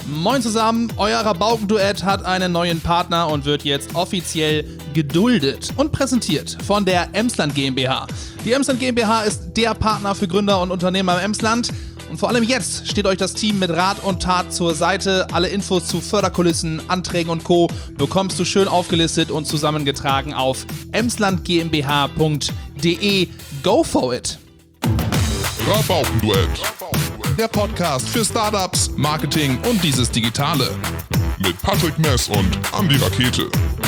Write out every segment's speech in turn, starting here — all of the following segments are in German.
Moin zusammen, euer Rabaukenduett hat einen neuen Partner und wird jetzt offiziell geduldet und präsentiert von der Emsland GmbH. Die Emsland GmbH ist der Partner für Gründer und Unternehmer im Emsland. Und vor allem jetzt steht euch das Team mit Rat und Tat zur Seite. Alle Infos zu Förderkulissen, Anträgen und Co. bekommst du schön aufgelistet und zusammengetragen auf emslandgmbh.de. Go for it! Rabaukenduett, der Podcast für Startups, Marketing und dieses Digitale. Mit Patrick Mess und Andi Rakete.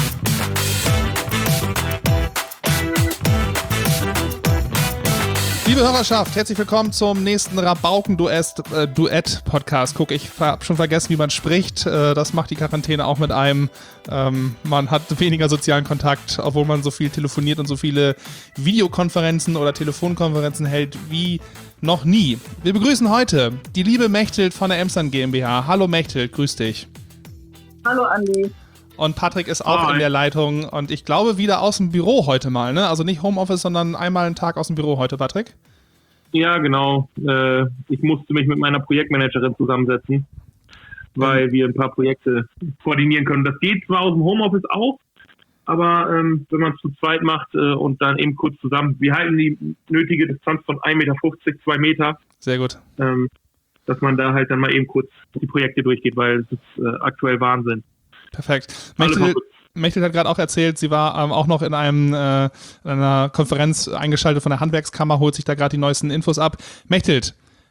Liebe Hörerschaft, herzlich willkommen zum nächsten Rabauken-Duett-Podcast. Guck, ich habe schon vergessen, wie man spricht. Das macht die Quarantäne auch mit einem. Man hat weniger sozialen Kontakt, obwohl man so viel telefoniert und so viele Videokonferenzen oder Telefonkonferenzen hält wie noch nie. Wir begrüßen heute die liebe Mechthild von der Emsland GmbH. Hallo Mechthild, grüß dich. Hallo Andi. Und Patrick ist auch in der Leitung und ich glaube wieder aus dem Büro heute mal, ne? Also nicht Homeoffice, sondern einmal einen Tag aus dem Büro heute, Patrick. Ja, genau. Ich musste mich mit meiner Projektmanagerin zusammensetzen, weil wir ein paar Projekte koordinieren können. Das geht zwar aus dem Homeoffice auch, aber wenn man es zu zweit macht und dann eben kurz zusammen, wir halten die nötige Distanz von 1,50 Meter, 2 Meter. Sehr gut. Dass man da halt dann mal eben kurz die Projekte durchgeht, weil es ist aktuell Wahnsinn. Perfekt. Mechthild hat gerade auch erzählt, sie war auch noch in einer Konferenz eingeschaltet von der Handwerkskammer, holt sich da gerade die neuesten Infos ab. Mechthild,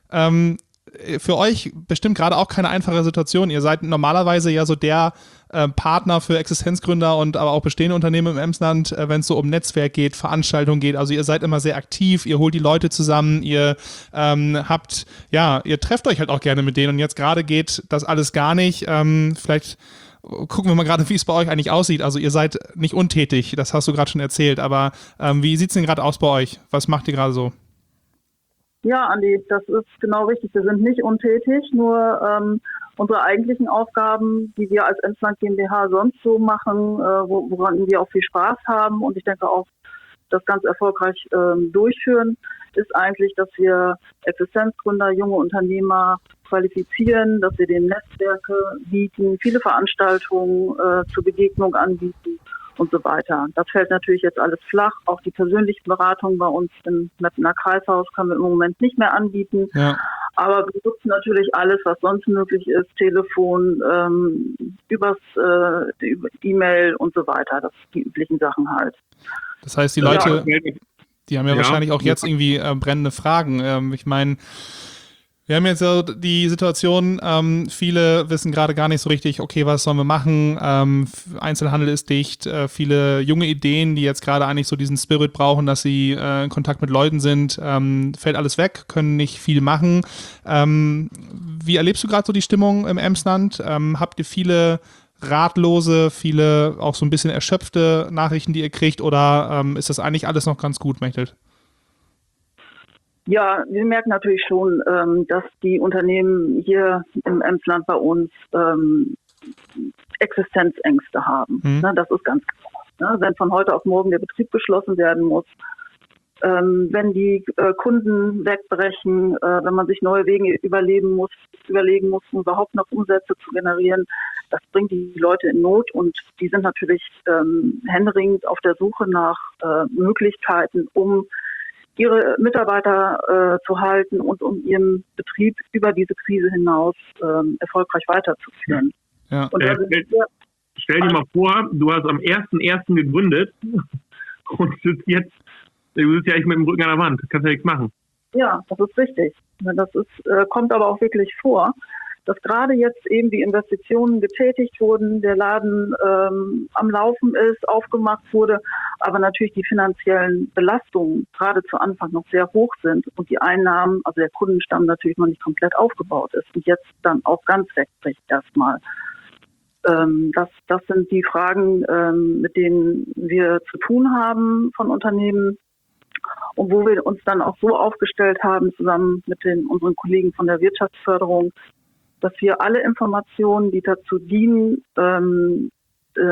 für euch bestimmt gerade auch keine einfache Situation. Ihr seid normalerweise ja so der Partner für Existenzgründer und aber auch bestehende Unternehmen im Emsland, wenn es so um Netzwerk geht, Veranstaltungen geht. Also ihr seid immer sehr aktiv, ihr holt die Leute zusammen, ihr ihr trefft euch halt auch gerne mit denen und jetzt gerade geht das alles gar nicht. Vielleicht gucken wir mal gerade, wie es bei euch eigentlich aussieht. Also ihr seid nicht untätig, das hast du gerade schon erzählt, aber wie sieht es denn gerade aus bei euch? Was macht ihr gerade so? Ja, Andi, das ist genau richtig. Wir sind nicht untätig, nur unsere eigentlichen Aufgaben, die wir als Emsland GmbH sonst so machen, woran wir auch viel Spaß haben und ich denke auch das ganz erfolgreich durchführen, ist eigentlich, dass wir Existenzgründer, junge Unternehmer qualifizieren, dass wir denen Netzwerke bieten, viele Veranstaltungen zur Begegnung anbieten und so weiter. Das fällt natürlich jetzt alles flach. Auch die persönliche Beratung bei uns im Mettener Kreishaus können wir im Moment nicht mehr anbieten. Ja. Aber wir nutzen natürlich alles, was sonst möglich ist, Telefon, über E-Mail und so weiter. Das sind die üblichen Sachen halt. Das heißt, die Leute, die haben ja wahrscheinlich auch jetzt irgendwie brennende Fragen. Ich meine, wir haben jetzt so die Situation, viele wissen gerade gar nicht so richtig, okay, was sollen wir machen? Einzelhandel ist dicht, viele junge Ideen, die jetzt gerade eigentlich so diesen Spirit brauchen, dass sie in Kontakt mit Leuten sind, fällt alles weg, können nicht viel machen. Wie erlebst du gerade so die Stimmung im Emsland? Habt ihr viele ratlose, viele auch so ein bisschen erschöpfte Nachrichten, die ihr kriegt, oder ist das eigentlich alles noch ganz gut, Mechthild? Ja, wir merken natürlich schon, dass die Unternehmen hier im Emsland bei uns Existenzängste haben. Ne, das ist ganz klar. Ne? Wenn von heute auf morgen der Betrieb geschlossen werden muss, wenn die Kunden wegbrechen, wenn man sich neue Wege überlegen muss, um überhaupt noch Umsätze zu generieren, das bringt die Leute in Not und die sind natürlich händeringend auf der Suche nach Möglichkeiten, um ihre Mitarbeiter zu halten und um ihren Betrieb über diese Krise hinaus erfolgreich weiterzuführen. Ja. Und stell dir mal vor, du hast am 1.1. gegründet und du sitzt ja echt mit dem Rücken an der Wand, kannst ja nichts machen. Ja, das ist richtig. Das kommt aber auch wirklich vor, dass gerade jetzt eben die Investitionen getätigt wurden, der Laden am Laufen ist, aufgemacht wurde, aber natürlich die finanziellen Belastungen gerade zu Anfang noch sehr hoch sind und die Einnahmen, also der Kundenstamm natürlich noch nicht komplett aufgebaut ist und jetzt dann auch ganz wegbricht erstmal. Das sind die Fragen, mit denen wir zu tun haben von Unternehmen und wo wir uns dann auch so aufgestellt haben, zusammen mit unseren Kollegen von der Wirtschaftsförderung, dass wir alle Informationen, die dazu dienen,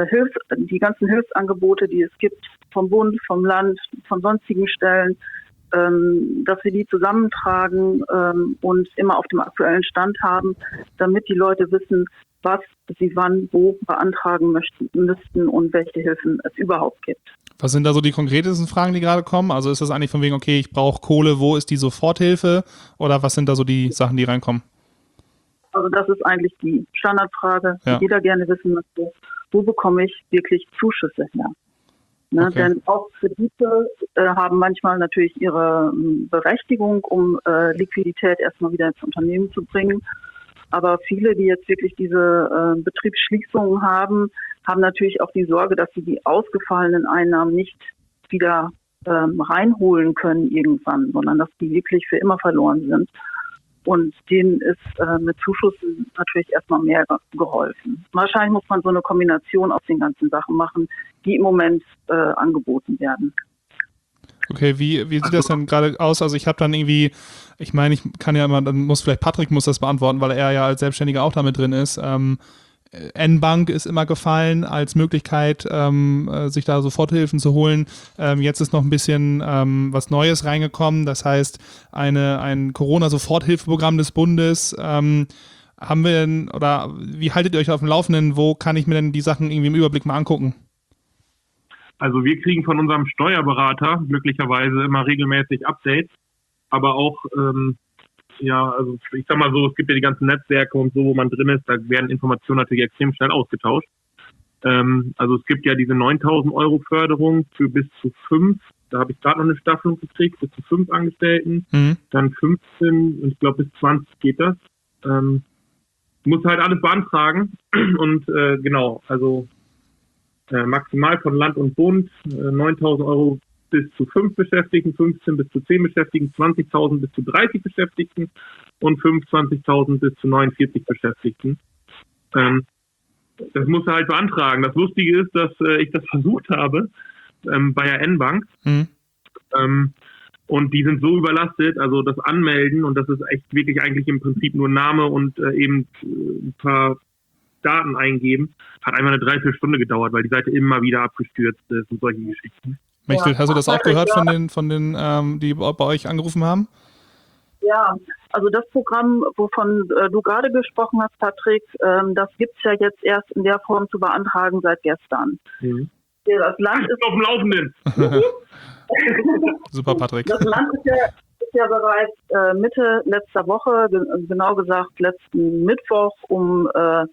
die ganzen Hilfsangebote, die es gibt, vom Bund, vom Land, von sonstigen Stellen, dass wir die zusammentragen und immer auf dem aktuellen Stand haben, damit die Leute wissen, was sie wann wo beantragen müssten und welche Hilfen es überhaupt gibt. Was sind da so die konkretesten Fragen, die gerade kommen? Also ist das eigentlich von wegen, okay, ich brauche Kohle, wo ist die Soforthilfe? Oder was sind da so die Sachen, die reinkommen? Also das ist eigentlich die Standardfrage, Ja. die jeder gerne wissen möchte. Wo bekomme ich wirklich Zuschüsse her? Ne, Okay. Denn auch Kredite haben manchmal natürlich ihre Berechtigung, um Liquidität erstmal wieder ins Unternehmen zu bringen. Aber viele, die jetzt wirklich diese Betriebsschließungen haben natürlich auch die Sorge, dass sie die ausgefallenen Einnahmen nicht wieder reinholen können irgendwann, sondern dass die wirklich für immer verloren sind. Und denen ist mit Zuschüssen natürlich erstmal mehr geholfen. Wahrscheinlich muss man so eine Kombination aus den ganzen Sachen machen, die im Moment angeboten werden. Okay, wie sieht das denn gerade aus? Also ich habe dann irgendwie, ich meine, ich kann ja immer, dann muss vielleicht Patrick muss das beantworten, weil er ja als Selbstständiger auch damit drin ist. N-Bank ist immer gefallen als Möglichkeit, sich da Soforthilfen zu holen. Jetzt ist noch ein bisschen was Neues reingekommen, das heißt ein Corona-Soforthilfeprogramm des Bundes. Haben wir denn, oder wie haltet ihr euch auf dem Laufenden? Wo kann ich mir denn die Sachen irgendwie im Überblick mal angucken? Also wir kriegen von unserem Steuerberater glücklicherweise immer regelmäßig Updates, aber auch, also ich sag mal so, es gibt ja die ganzen Netzwerke und so, wo man drin ist, da werden Informationen natürlich extrem schnell ausgetauscht. Also es gibt ja diese 9.000 € Förderung für bis zu 5, da habe ich gerade noch eine Staffelung gekriegt, bis zu 5 Angestellten, dann 15 und ich glaube bis 20 geht das. Muss halt alles beantragen und genau, also maximal von Land und Bund 9.000 € bis zu 5 Beschäftigten, 15 bis zu 10 Beschäftigten, 20.000 bis zu 30 Beschäftigten und 25.000 bis zu 49 Beschäftigten. Das muss er halt beantragen. Das Lustige ist, dass ich das versucht habe bei der N-Bank. Und die sind so überlastet, also das Anmelden, und das ist echt wirklich eigentlich im Prinzip nur Name und eben ein paar Daten eingeben, hat einfach eine Dreiviertelstunde gedauert, weil die Seite immer wieder abgestürzt ist und solche Geschichten. Mechthild, hast du das auch gehört von den, die bei euch angerufen haben? Ja, also das Programm, wovon du gerade gesprochen hast, Patrick, das gibt es ja jetzt erst in der Form zu beantragen seit gestern. Das Land ist auf dem Laufenden. Super, Patrick. Das Land ist ja bereits Mitte letzter Woche, genau gesagt letzten Mittwoch um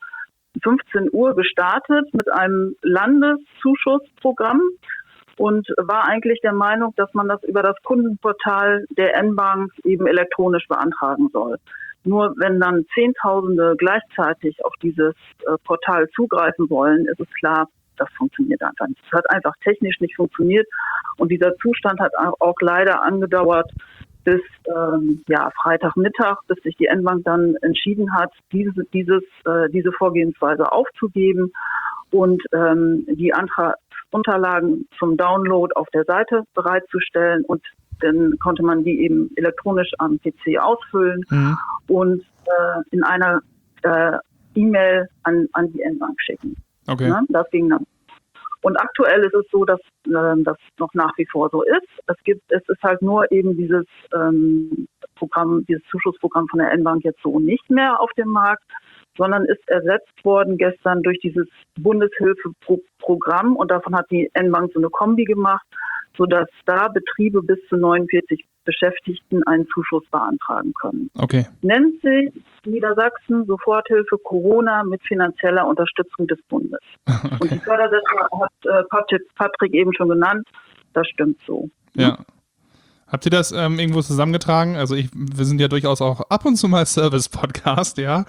15 Uhr gestartet mit einem Landeszuschussprogramm und war eigentlich der Meinung, dass man das über das Kundenportal der N-Bank eben elektronisch beantragen soll. Nur wenn dann Zehntausende gleichzeitig auf dieses Portal zugreifen wollen, ist es klar, das funktioniert einfach nicht. Es hat einfach technisch nicht funktioniert und dieser Zustand hat auch leider angedauert bis Freitagmittag, bis sich die N-Bank dann entschieden hat, diese Vorgehensweise aufzugeben und die Unterlagen zum Download auf der Seite bereitzustellen, und dann konnte man die eben elektronisch am PC ausfüllen und in einer E-Mail an die N-Bank schicken. Okay. Ne? Das ging dann. Und aktuell ist es so, dass das noch nach wie vor so ist. Es ist halt nur eben dieses Programm, dieses Zuschussprogramm von der N-Bank jetzt so nicht mehr auf dem Markt, sondern ist ersetzt worden gestern durch dieses Bundeshilfeprogramm, und davon hat die N-Bank so eine Kombi gemacht, sodass da Betriebe bis zu 49 Beschäftigten einen Zuschuss beantragen können. Okay. Nennt sich Niedersachsen Soforthilfe Corona mit finanzieller Unterstützung des Bundes. Okay. Und die Fördersätze hat Patrick eben schon genannt. Das stimmt so. Ja. Habt ihr das irgendwo zusammengetragen? Also wir sind ja durchaus auch ab und zu mal Service-Podcast, ja.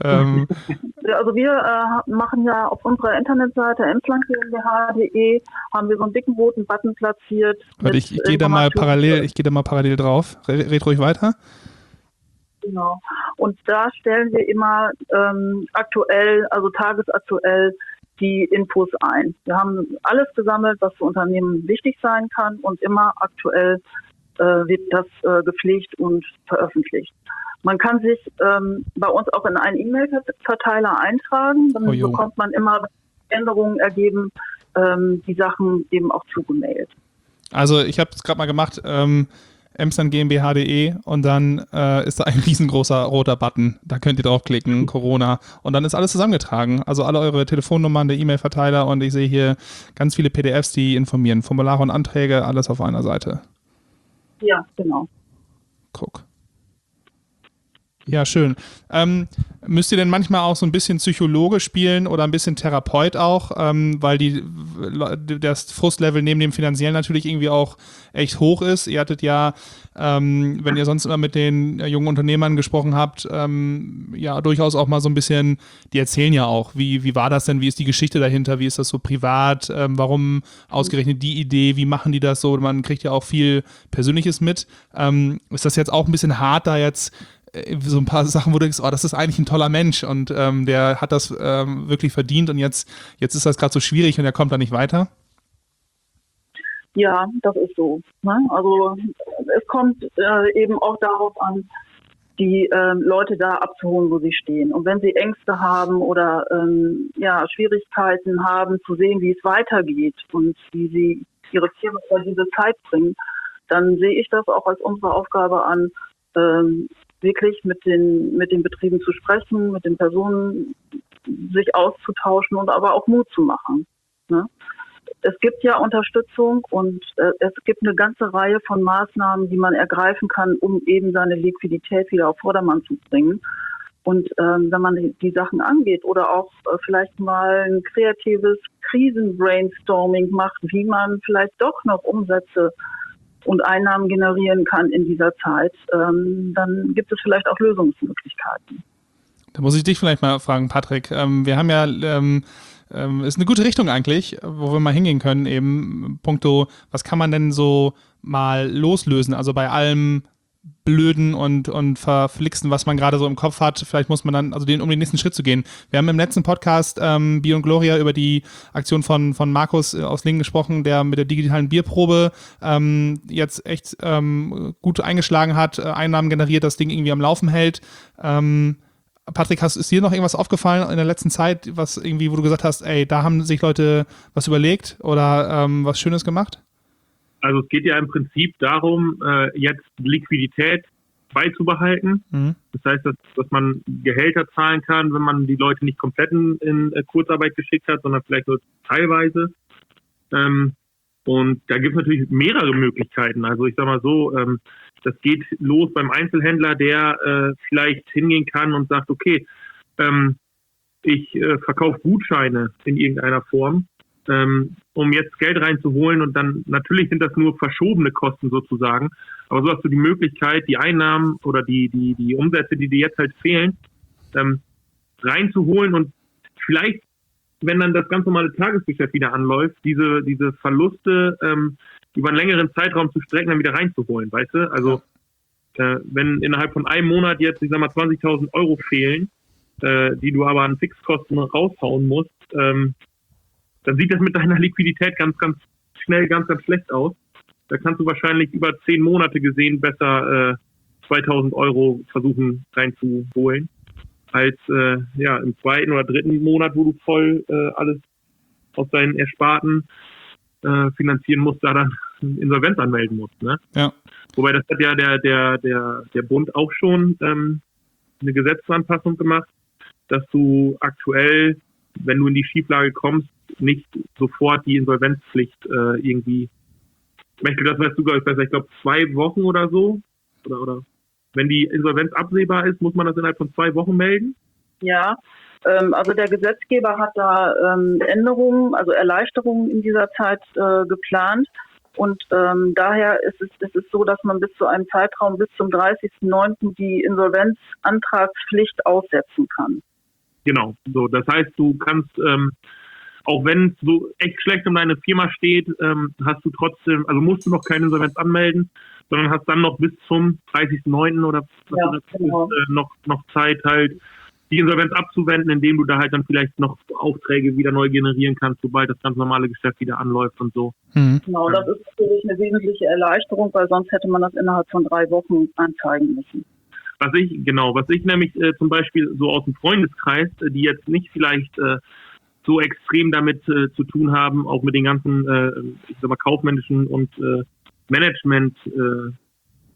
Also wir machen ja auf unserer Internetseite emsland.gmbh.de haben wir so einen dicken roten Button platziert. Warte, ich gehe da mal parallel drauf. Red ruhig weiter. Genau. Und da stellen wir immer aktuell, also tagesaktuell, die Infos ein. Wir haben alles gesammelt, was für Unternehmen wichtig sein kann, und immer aktuell wird das gepflegt und veröffentlicht. Man kann sich bei uns auch in einen E-Mail-Verteiler eintragen, dann bekommt man immer Änderungen ergeben, die Sachen eben auch zugemailt. Also ich habe es gerade mal gemacht, emslandgmbh.de und dann ist da ein riesengroßer roter Button. Da könnt ihr draufklicken, Corona. Und dann ist alles zusammengetragen. Also alle eure Telefonnummern, der E-Mail-Verteiler und ich sehe hier ganz viele PDFs, die informieren. Formulare und Anträge, alles auf einer Seite. Ja, genau. Guck. Ja, schön. Müsst ihr denn manchmal auch so ein bisschen Psychologe spielen oder ein bisschen Therapeut auch, weil das Frustlevel neben dem finanziellen natürlich irgendwie auch echt hoch ist. Ihr hattet ja, wenn ihr sonst immer mit den jungen Unternehmern gesprochen habt, ja durchaus auch mal so ein bisschen, die erzählen ja auch, wie war das denn, wie ist die Geschichte dahinter, wie ist das so privat, warum ausgerechnet die Idee, wie machen die das so, man kriegt ja auch viel Persönliches mit. Ist das jetzt auch ein bisschen hart, da jetzt so ein paar Sachen, wo du denkst, oh, das ist eigentlich ein toller Mensch und der hat das wirklich verdient und jetzt ist das gerade so schwierig und er kommt da nicht weiter? Ja, das ist so. Ne? Also es kommt eben auch darauf an, die Leute da abzuholen, wo sie stehen. Und wenn sie Ängste haben oder Schwierigkeiten haben, zu sehen, wie es weitergeht und wie sie ihre Firma über diese Zeit bringen, dann sehe ich das auch als unsere Aufgabe an, wirklich mit den Betrieben zu sprechen, mit den Personen sich auszutauschen und aber auch Mut zu machen. Ne? Es gibt ja Unterstützung und es gibt eine ganze Reihe von Maßnahmen, die man ergreifen kann, um eben seine Liquidität wieder auf Vordermann zu bringen. Und wenn man die Sachen angeht oder auch vielleicht mal ein kreatives Krisenbrainstorming macht, wie man vielleicht doch noch Umsätze und Einnahmen generieren kann in dieser Zeit, dann gibt es vielleicht auch Lösungsmöglichkeiten. Da muss ich dich vielleicht mal fragen, Patrick. Wir haben ja, ist eine gute Richtung eigentlich, wo wir mal hingehen können, eben puncto, was kann man denn so mal loslösen? Also bei allem Blöden und Verflixen, was man gerade so im Kopf hat, vielleicht muss man dann, also um den nächsten Schritt zu gehen. Wir haben im letzten Podcast Bier und Gloria über die Aktion von Markus aus Lingen gesprochen, der mit der digitalen Bierprobe jetzt echt gut eingeschlagen hat, Einnahmen generiert, das Ding irgendwie am Laufen hält. Patrick, ist dir noch irgendwas aufgefallen in der letzten Zeit, was irgendwie, wo du gesagt hast, ey, da haben sich Leute was überlegt oder was Schönes gemacht? Also es geht ja im Prinzip darum, jetzt Liquidität beizubehalten. Mhm. Das heißt, dass man Gehälter zahlen kann, wenn man die Leute nicht komplett in Kurzarbeit geschickt hat, sondern vielleicht nur teilweise. Und da gibt es natürlich mehrere Möglichkeiten. Also ich sag mal so, das geht los beim Einzelhändler, der vielleicht hingehen kann und sagt, okay, ich verkaufe Gutscheine in irgendeiner Form, um jetzt Geld reinzuholen und dann, natürlich sind das nur verschobene Kosten sozusagen, aber so hast du die Möglichkeit, die Einnahmen oder die Umsätze, die dir jetzt halt fehlen, reinzuholen und vielleicht, wenn dann das ganz normale Tagesgeschäft wieder anläuft, diese Verluste über einen längeren Zeitraum zu strecken, dann wieder reinzuholen, weißt du? Also wenn innerhalb von einem Monat jetzt, ich sag mal, 20.000 Euro fehlen, die du aber an Fixkosten raushauen musst, dann sieht das mit deiner Liquidität ganz, ganz schnell ganz, ganz schlecht aus. Da kannst du wahrscheinlich über 10 Monate gesehen besser 2.000 Euro versuchen reinzuholen, als im zweiten oder dritten Monat, wo du voll alles aus deinen Ersparten finanzieren musst, da dann Insolvenz anmelden musst. Ne? Ja. Wobei das hat ja der Bund auch schon eine Gesetzesanpassung gemacht, dass du aktuell, wenn du in die Schieflage kommst, nicht sofort die Insolvenzpflicht irgendwie, das weißt du, glaube ich, 2 Wochen oder so, oder wenn die Insolvenz absehbar ist, muss man das innerhalb von 2 Wochen melden? Ja, also der Gesetzgeber hat da Änderungen, also Erleichterungen in dieser Zeit geplant. Und daher ist es so, dass man bis zu einem Zeitraum bis zum 30.09. die Insolvenzantragspflicht aussetzen kann. Genau, so. Das heißt, du kannst, auch wenn es so echt schlecht um deine Firma steht, hast du trotzdem, also musst du noch keine Insolvenz anmelden, sondern hast dann noch bis zum 30.09. oder genau. noch Zeit halt, die Insolvenz abzuwenden, indem du da halt dann vielleicht noch Aufträge wieder neu generieren kannst, sobald das ganz normale Geschäft wieder anläuft und so. Mhm. Genau, das ist natürlich eine wesentliche Erleichterung, weil sonst hätte man das innerhalb von 3 Wochen anzeigen müssen. Was ich nämlich zum Beispiel so aus dem Freundeskreis, die jetzt nicht vielleicht so extrem damit zu tun haben, auch mit den ganzen, ich sag mal, kaufmännischen und Management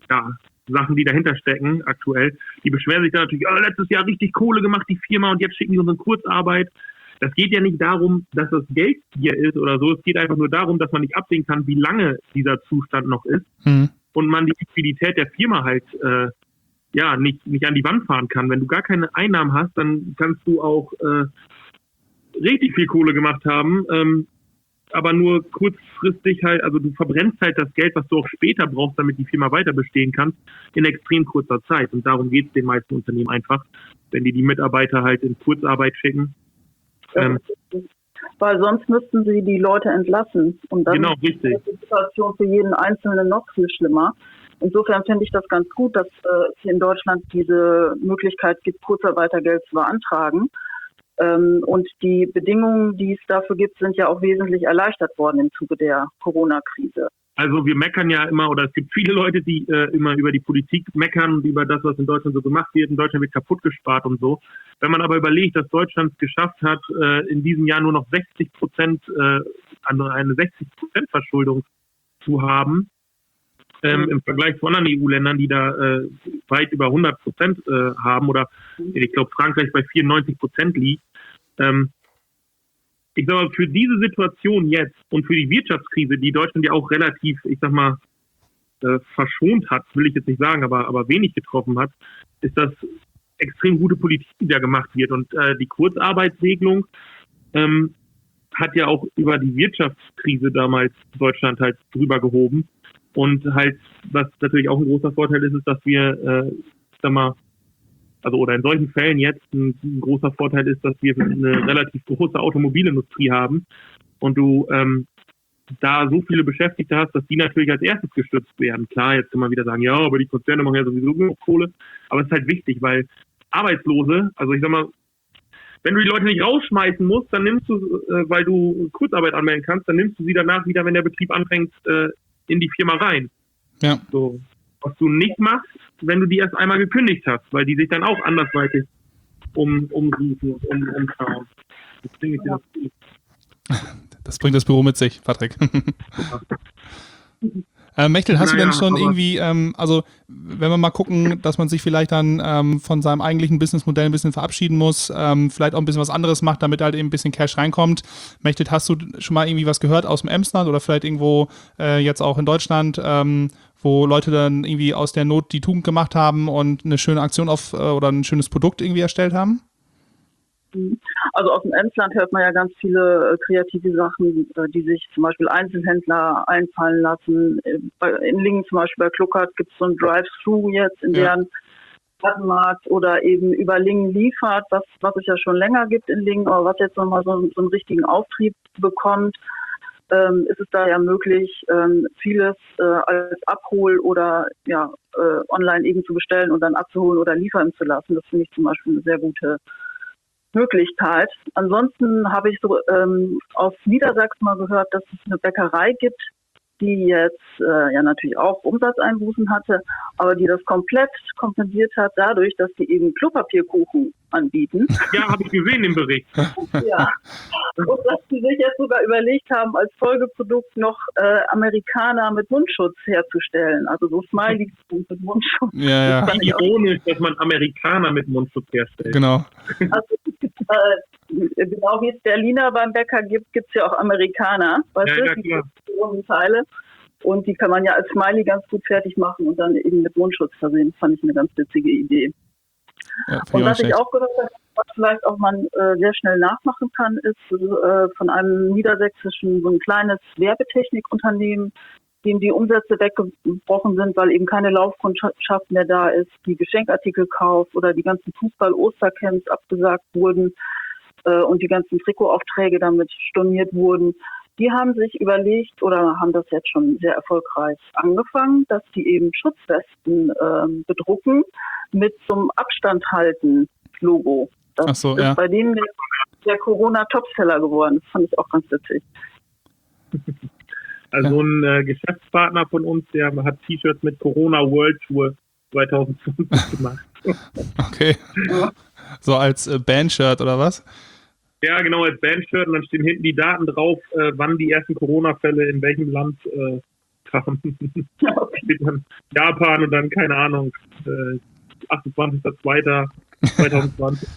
Sachen, die dahinter stecken aktuell. Die beschweren sich dann natürlich, letztes Jahr richtig Kohle gemacht, die Firma, und jetzt schicken die uns in Kurzarbeit. Das geht ja nicht darum, dass das Geld hier ist oder so. Es geht einfach nur darum, dass man nicht absehen kann, wie lange dieser Zustand noch ist. Und man die Liquidität der Firma halt nicht an die Wand fahren kann. Wenn du gar keine Einnahmen hast, dann kannst du auch richtig viel Kohle gemacht haben, aber nur kurzfristig halt, also du verbrennst halt das Geld, was du auch später brauchst, damit die Firma weiter bestehen kann, in extrem kurzer Zeit. Und darum geht es den meisten Unternehmen einfach, wenn die Mitarbeiter halt in Kurzarbeit schicken. Weil sonst müssten sie die Leute entlassen. Und dann ist die Situation für jeden Einzelnen noch viel schlimmer. Insofern finde ich das ganz gut, dass es hier in Deutschland diese Möglichkeit gibt, Kurzarbeitergeld zu beantragen. Und die Bedingungen, die es dafür gibt, sind ja auch wesentlich erleichtert worden im Zuge der Corona-Krise. Also wir meckern ja immer, oder es gibt viele Leute, die immer über die Politik meckern und über das, was in Deutschland so gemacht wird. In Deutschland wird kaputt gespart und so. Wenn man aber überlegt, dass Deutschland es geschafft hat, in diesem Jahr nur noch 60%, eine 60% Verschuldung zu haben, im Vergleich zu anderen EU-Ländern, die da weit über 100% haben, oder ich glaube Frankreich bei 94% liegt. Ich sag mal, für diese Situation jetzt und für die Wirtschaftskrise, die Deutschland ja auch relativ, verschont hat, will ich jetzt nicht sagen, aber wenig getroffen hat, ist das extrem gute Politik, die da gemacht wird. Und die Kurzarbeitsregelung hat ja auch über die Wirtschaftskrise damals Deutschland halt drüber gehoben. Und halt, was natürlich auch ein großer Vorteil ist, ist, dass wir, oder in solchen Fällen jetzt ein großer Vorteil ist, dass wir eine relativ große Automobilindustrie haben und du da so viele Beschäftigte hast, dass die natürlich als erstes gestützt werden. Klar, jetzt kann man wieder sagen, ja, aber die Konzerne machen ja sowieso genug Kohle, aber es ist halt wichtig, weil Arbeitslose, also ich sag mal, wenn du die Leute nicht rausschmeißen musst, dann nimmst du, weil du Kurzarbeit anmelden kannst, dann nimmst du sie danach wieder, wenn der Betrieb anfängt, in die Firma rein. Ja. So. Was du nicht machst, wenn du die erst einmal gekündigt hast, weil die sich dann auch andersweitig umschauen. Das bringt das Büro mit sich, Patrick. Mechtel, hast du denn schon irgendwie, wenn wir mal gucken, dass man sich vielleicht dann von seinem eigentlichen Businessmodell ein bisschen verabschieden muss, vielleicht auch ein bisschen was anderes macht, damit halt eben ein bisschen Cash reinkommt. Mechtel, hast du schon mal irgendwie was gehört aus dem Emsland oder vielleicht irgendwo jetzt auch in Deutschland, wo Leute dann irgendwie aus der Not die Tugend gemacht haben und eine schöne Aktion oder ein schönes Produkt irgendwie erstellt haben? Also aus dem Emsland hört man ja ganz viele kreative Sachen, die sich zum Beispiel Einzelhändler einfallen lassen. In Lingen zum Beispiel bei Kluckert gibt es so ein Drive-Thru jetzt in deren Plattenmarkt oder eben über Lingen liefert, was es ja schon länger gibt in Lingen, aber was jetzt nochmal so einen richtigen Auftrieb bekommt, ist es da ja möglich, vieles als Abhol- oder online eben zu bestellen und dann abzuholen oder liefern zu lassen. Das finde ich zum Beispiel eine sehr gute Möglichkeit. Ansonsten habe ich so aus Niedersachsen mal gehört, dass es eine Bäckerei gibt, die jetzt natürlich auch Umsatzeinbußen hatte, aber die das komplett kompensiert hat dadurch, dass die eben Klopapierkuchen anbieten. Ja, habe ich gesehen im Bericht. Ja. Und dass die sich jetzt sogar überlegt haben, als Folgeprodukt noch Amerikaner mit Mundschutz herzustellen. Also so Smileys mit Mundschutz. Ja. Das ironisch, dass man Amerikaner mit Mundschutz herstellt. Genau. Also, genau wie es Berliner beim Bäcker gibt, gibt es ja auch Amerikaner. Weißt du? Klar. Die Teile. Und die kann man ja als Smiley ganz gut fertig machen und dann eben mit Mundschutz versehen. Das fand ich eine ganz witzige Idee. Ja, und was ich auch gehört habe, was vielleicht auch man sehr schnell nachmachen kann, ist von einem niedersächsischen, so ein kleines Werbetechnikunternehmen, dem die Umsätze weggebrochen sind, weil eben keine Laufkundschaft mehr da ist, die Geschenkartikelkauf oder die ganzen Fußball-Ostercamps abgesagt wurden und die ganzen Trikotaufträge damit storniert wurden. Die haben sich überlegt oder haben das jetzt schon sehr erfolgreich angefangen, dass die eben Schutzwesten bedrucken mit zum Abstand halten Logo. Das ist bei denen der Corona-Topseller geworden. Das fand ich auch ganz witzig. Also ein Geschäftspartner von uns, der hat T-Shirts mit Corona World Tour 2020 gemacht. Okay. So als Bandshirt oder was? Ja, genau, als Bandshirt. Und dann stehen hinten die Daten drauf, wann die ersten Corona-Fälle in welchem Land krachen. Ja, okay. Dann Japan und dann, keine Ahnung, 28.02.2020.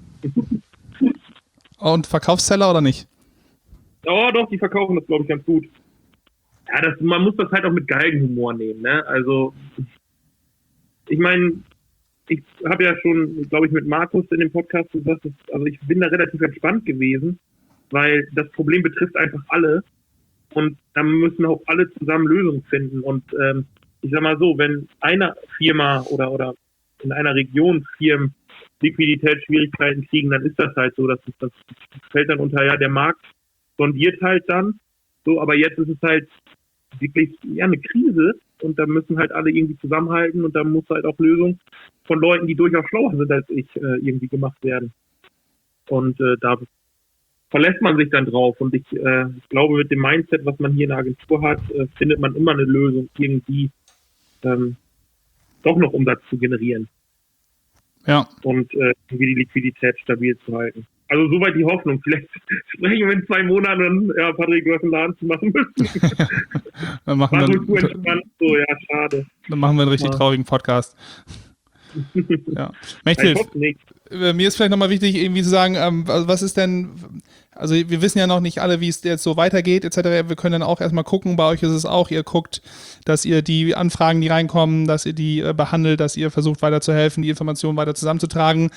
Und Verkaufsseller oder nicht? Oh, doch, die verkaufen das, glaube ich, ganz gut. Ja, man muss das halt auch mit Galgenhumor nehmen, ne? Also, ich meine, ich habe ja schon, glaube ich, mit Markus in dem Podcast gesagt, also ich bin da relativ entspannt gewesen, weil das Problem betrifft einfach alle und da müssen auch alle zusammen Lösungen finden. Und ich sag mal so, wenn eine Firma oder in einer Region Firmen Liquiditätsschwierigkeiten kriegen, dann ist das halt so, das fällt dann unter, ja, der Markt sondiert halt dann, so, aber jetzt ist es halt wirklich, ja, eine Krise und da müssen halt alle irgendwie zusammenhalten und da muss halt auch Lösungen von Leuten, die durchaus schlauer sind als ich, irgendwie gemacht werden. Und da verlässt man sich dann drauf und ich glaube, mit dem Mindset, was man hier in der Agentur hat, findet man immer eine Lösung, irgendwie doch noch Umsatz zu generieren. Ja. Und irgendwie die Liquidität stabil zu halten. Also soweit die Hoffnung. Vielleicht sprechen wir in 2 Monaten und ja, Patrick, du hast einen Laden zu machen müssen. Dann machen so, ja, schade. Dann machen wir einen richtig traurigen Podcast. Ja. Mechthild, mir ist vielleicht nochmal wichtig, irgendwie zu sagen, was ist denn, also wir wissen ja noch nicht alle, wie es jetzt so weitergeht, etc. Wir können dann auch erstmal gucken, bei euch ist es auch, ihr guckt, dass ihr die Anfragen, die reinkommen, dass ihr die behandelt, dass ihr versucht weiterzuhelfen, die Informationen weiter zusammenzutragen.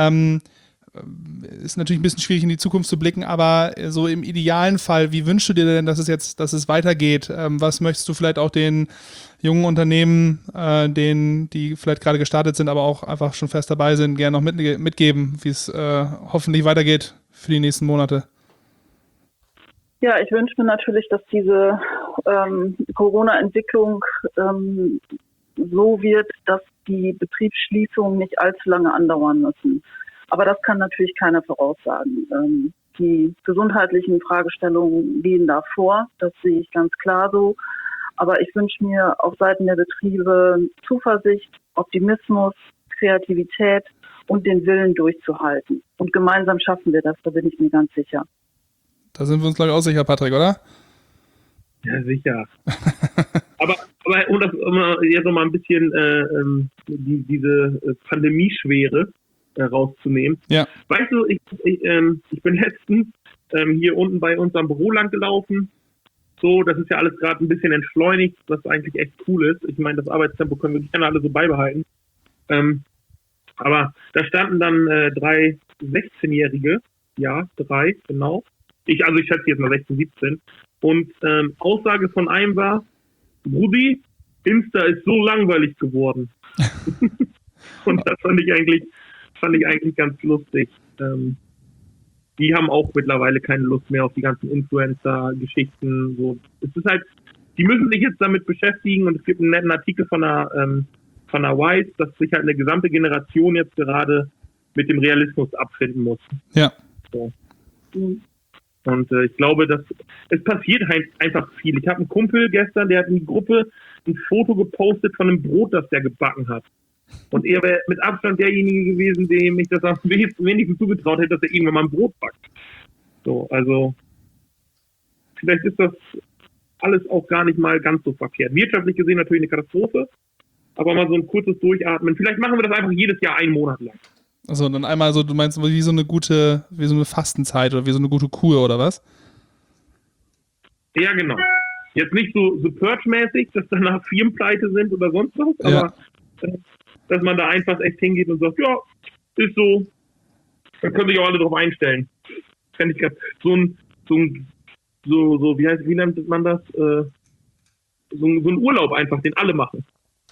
Ist natürlich ein bisschen schwierig in die Zukunft zu blicken, aber so im idealen Fall, wie wünschst du dir denn, dass es weitergeht? Was möchtest du vielleicht auch den jungen Unternehmen, die vielleicht gerade gestartet sind, aber auch einfach schon fest dabei sind, gerne noch mitgeben, wie es hoffentlich weitergeht für die nächsten Monate? Ja, ich wünsche mir natürlich, dass diese Corona-Entwicklung so wird, dass die Betriebsschließungen nicht allzu lange andauern müssen. Aber das kann natürlich keiner voraussagen. Die gesundheitlichen Fragestellungen gehen da vor, das sehe ich ganz klar so. Aber ich wünsche mir auf Seiten der Betriebe Zuversicht, Optimismus, Kreativität und den Willen durchzuhalten. Und gemeinsam schaffen wir das, da bin ich mir ganz sicher. Da sind wir uns, glaube ich, auch sicher, Patrick, oder? Ja, sicher. aber um das jetzt noch mal ein bisschen diese Pandemieschwere rauszunehmen. Ja. Weißt du, ich bin letztens hier unten bei uns am Büro lang gelaufen. So, das ist ja alles gerade ein bisschen entschleunigt, was eigentlich echt cool ist. Ich meine, das Arbeitstempo können wir gerne alle so beibehalten. Aber da standen dann 3 16-Jährige, ja, 3, genau. Ich schätze jetzt mal 16, 17. Und Aussage von einem war, Rudi, Insta ist so langweilig geworden. Und das fand ich eigentlich ganz lustig. Die haben auch mittlerweile keine Lust mehr auf die ganzen Influencer-Geschichten. So, es ist halt, die müssen sich jetzt damit beschäftigen und es gibt einen netten Artikel von der Wise, dass sich halt eine gesamte Generation jetzt gerade mit dem Realismus abfinden muss. Ja. So. Und ich glaube, dass es passiert halt einfach viel. Ich habe einen Kumpel gestern, der hat in die Gruppe ein Foto gepostet von einem Brot, das der gebacken hat. Und er wäre mit Abstand derjenige gewesen, dem ich das am wenigsten zugetraut hätte, dass er irgendwann mal ein Brot backt. So, also vielleicht ist das alles auch gar nicht mal ganz so verkehrt. Wirtschaftlich gesehen natürlich eine Katastrophe, aber mal so ein kurzes Durchatmen. Vielleicht machen wir das einfach jedes Jahr 1 Monat lang. Also dann einmal so, du meinst wie so eine Fastenzeit oder wie so eine gute Kur oder was? Ja, genau. Jetzt nicht so Purge-mäßig, dass danach Firmenpleite sind oder sonst was, aber dass man da einfach echt hingeht und sagt, ja, ist so, dann können sich auch alle drauf einstellen. Fände ich ganz, wie nennt man das? So ein Urlaub einfach, den alle machen.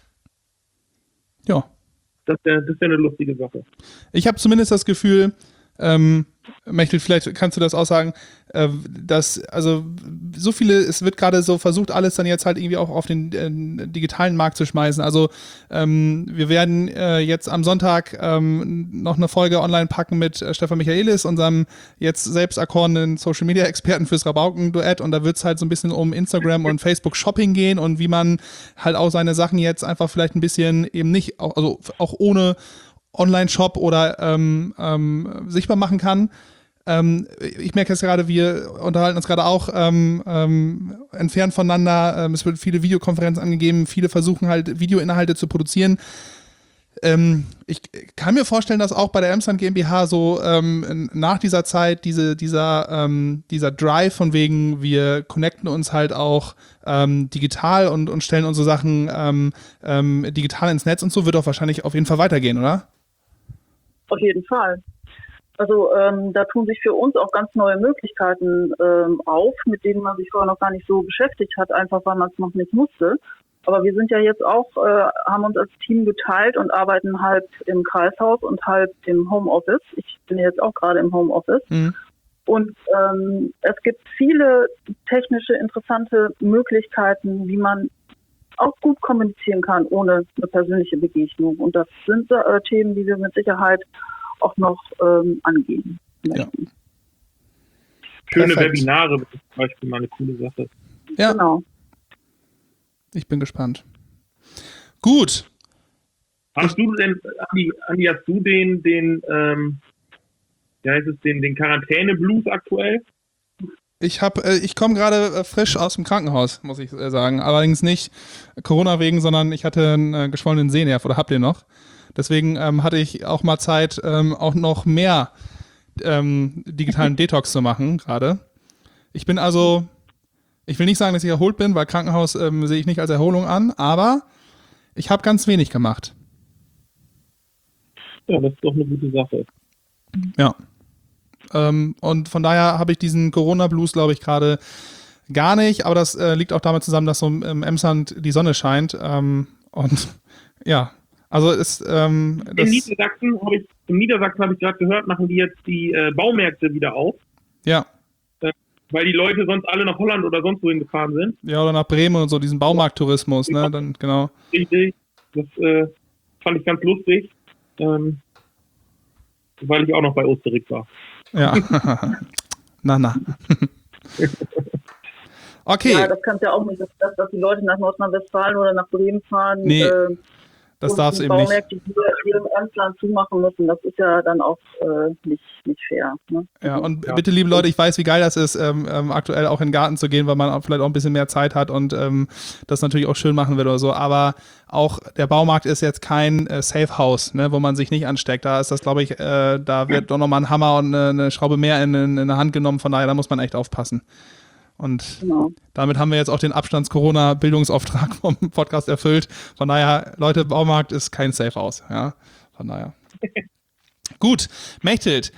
Ja. Das wäre eine lustige Sache. Ich habe zumindest das Gefühl, Mechthild, vielleicht kannst du das auch sagen, dass, also so viele, es wird gerade so versucht, alles dann jetzt halt irgendwie auch auf den digitalen Markt zu schmeißen. Also wir werden jetzt am Sonntag noch eine Folge online packen mit Stefan Michaelis, unserem jetzt selbst erkorenen Social-Media-Experten fürs Rabauken-Duett, und da wird es halt so ein bisschen um Instagram und Facebook-Shopping gehen und wie man halt auch seine Sachen jetzt einfach vielleicht ein bisschen eben nicht, also auch ohne Online-Shop oder sichtbar machen kann. Ich merke jetzt gerade, wir unterhalten uns gerade auch entfernt voneinander. Es wird viele Videokonferenzen angegeben, viele versuchen halt Videoinhalte zu produzieren. Ich kann mir vorstellen, dass auch bei der Emsland GmbH so nach dieser Zeit dieser Drive von wegen, wir connecten uns halt auch digital und stellen unsere Sachen digital ins Netz und so, wird auch wahrscheinlich auf jeden Fall weitergehen, oder? Auf jeden Fall. Also da tun sich für uns auch ganz neue Möglichkeiten auf, mit denen man sich vorher noch gar nicht so beschäftigt hat, einfach weil man es noch nicht musste. Aber wir sind ja jetzt auch, haben uns als Team geteilt und arbeiten halb im Kreishaus und halb im Homeoffice. Ich bin jetzt auch gerade im Homeoffice. Mhm. Und es gibt viele technische, interessante Möglichkeiten, wie man auch gut kommunizieren kann, ohne eine persönliche Begegnung. Und das sind Themen, die wir mit Sicherheit auch noch angehen möchten. Ja. Schöne Perfekt. Webinare ist zum Beispiel mal eine coole Sache. Ja, genau. Ich bin gespannt. Gut. Hast du denn, Andi, hast du den Quarantäne-Blues aktuell? Ich komme gerade frisch aus dem Krankenhaus, muss ich sagen. Allerdings nicht Corona wegen, sondern ich hatte einen geschwollenen Sehnerv, oder habt ihr noch? Deswegen hatte ich auch mal Zeit, auch noch mehr digitalen Detox zu machen gerade. Ich bin also, ich will nicht sagen, dass ich erholt bin, weil Krankenhaus sehe ich nicht als Erholung an, aber ich habe ganz wenig gemacht. Ja, das ist doch eine gute Sache. Ja. Und von daher habe ich diesen Corona-Blues, glaube ich, gerade gar nicht, aber das liegt auch damit zusammen, dass so im Emsland die Sonne scheint. Und ja, also ist in Niedersachsen habe ich gerade gehört, machen die jetzt die Baumärkte wieder auf. Ja. Weil die Leute sonst alle nach Holland oder sonst wohin gefahren sind. Ja, oder nach Bremen und so, diesen Baumarkttourismus, ne? Ja. Dann, genau. Richtig. Das fand ich ganz lustig, weil ich auch noch bei Osterrick war. Ja. Na. Okay. Ja, das kannst du ja auch nicht, dass die Leute nach Nordrhein-Westfalen oder nach Bremen fahren. Nee. Das darfst du eben nicht. Baumärkte, die hier im Emsland zumachen müssen, das ist ja dann auch nicht fair. Ne? Ja, und bitte, liebe Leute, ich weiß, wie geil das ist, aktuell auch in den Garten zu gehen, weil man vielleicht auch ein bisschen mehr Zeit hat und das natürlich auch schön machen will oder so. Aber auch der Baumarkt ist jetzt kein Safe House, ne, wo man sich nicht ansteckt. Da ist das, glaube ich, da wird doch nochmal ein Hammer und eine Schraube mehr in der Hand genommen. Von daher, da muss man echt aufpassen. Und damit haben wir jetzt auch den Abstands-Corona-Bildungsauftrag vom Podcast erfüllt. Von daher, Leute, Baumarkt ist kein Safe House. Ja, von daher. Gut, Mechthild,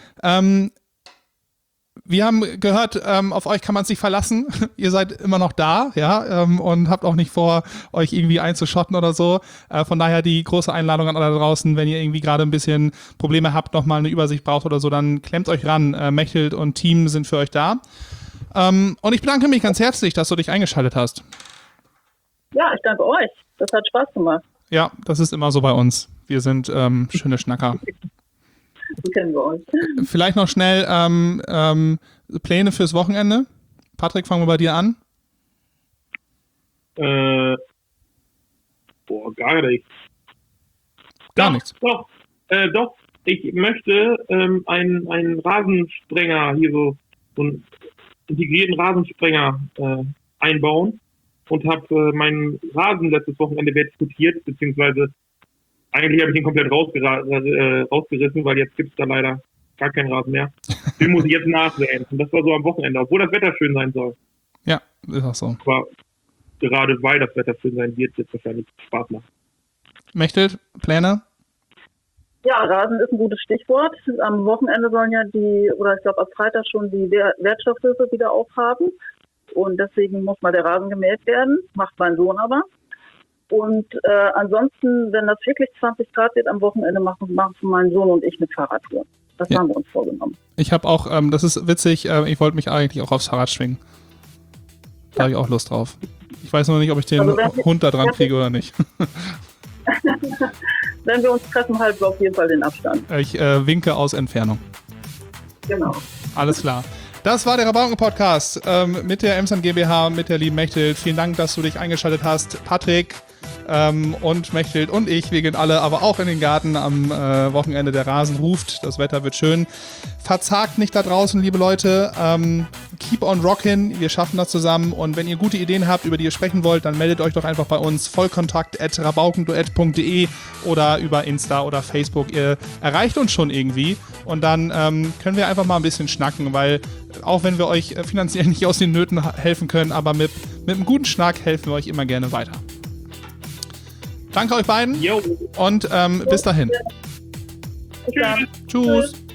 wir haben gehört, auf euch kann man sich verlassen. Ihr seid immer noch da, ja, und habt auch nicht vor, euch irgendwie einzuschotten oder so. Von daher die große Einladung an alle da draußen, wenn ihr irgendwie gerade ein bisschen Probleme habt, nochmal eine Übersicht braucht oder so, dann klemmt euch ran. Mechthild und Team sind für euch da. Und ich bedanke mich ganz herzlich, dass du dich eingeschaltet hast. Ja, ich danke euch. Das hat Spaß gemacht. Ja, das ist immer so bei uns. Wir sind schöne Schnacker. So kennen wir euch. Vielleicht noch schnell Pläne fürs Wochenende. Patrick, fangen wir bei dir an. Gar nicht. Gar nichts? Doch. Ich möchte einen Rasensprenger hier so einen integrierten Rasensprenger einbauen und habe meinen Rasen letztes Wochenende vertikutiert, beziehungsweise eigentlich habe ich ihn komplett rausgerissen, weil jetzt gibt es da leider gar keinen Rasen mehr. Den muss ich jetzt nachsäen. Und das war so am Wochenende, obwohl das Wetter schön sein soll. Ja, ist auch so. Aber gerade weil das Wetter schön sein wird, jetzt wahrscheinlich Spaß machen. Mechthild, Pläne? Ja, Rasen ist ein gutes Stichwort. Am Wochenende sollen ja ich glaube ab Freitag schon die Wertstoffhöfe wieder aufhaben. Und deswegen muss mal der Rasen gemäht werden. Macht mein Sohn aber. Und ansonsten, wenn das wirklich 20 Grad wird am Wochenende, machen mein Sohn und ich eine Fahrradtour. Das haben wir uns vorgenommen. Ich habe auch, das ist witzig, ich wollte mich eigentlich auch aufs Fahrrad schwingen. Da habe ich auch Lust drauf. Ich weiß noch nicht, ob ich den Hund da dran kriege oder nicht. Wenn wir uns treffen, halten wir auf jeden Fall den Abstand. Ich winke aus Entfernung. Genau. Alles klar. Das war der Rabauken-Podcast mit der Emsland GmbH, mit der lieben Mechthild. Vielen Dank, dass du dich eingeschaltet hast. Patrick, und Mechthild und ich, wir gehen alle aber auch in den Garten am Wochenende. Der Rasen ruft, das Wetter wird schön. Verzagt nicht da draußen, liebe Leute. Keep on rockin', wir schaffen das zusammen. Und wenn ihr gute Ideen habt, über die ihr sprechen wollt, dann meldet euch doch einfach bei uns. vollkontakt@rabaukenduett.de oder über Insta oder Facebook. Ihr erreicht uns schon irgendwie. Und dann können wir einfach mal ein bisschen schnacken, weil auch wenn wir euch finanziell nicht aus den Nöten helfen können, aber mit einem guten Schnack helfen wir euch immer gerne weiter. Danke euch beiden. Jo. Und bis dahin. Bis dann. Tschüss.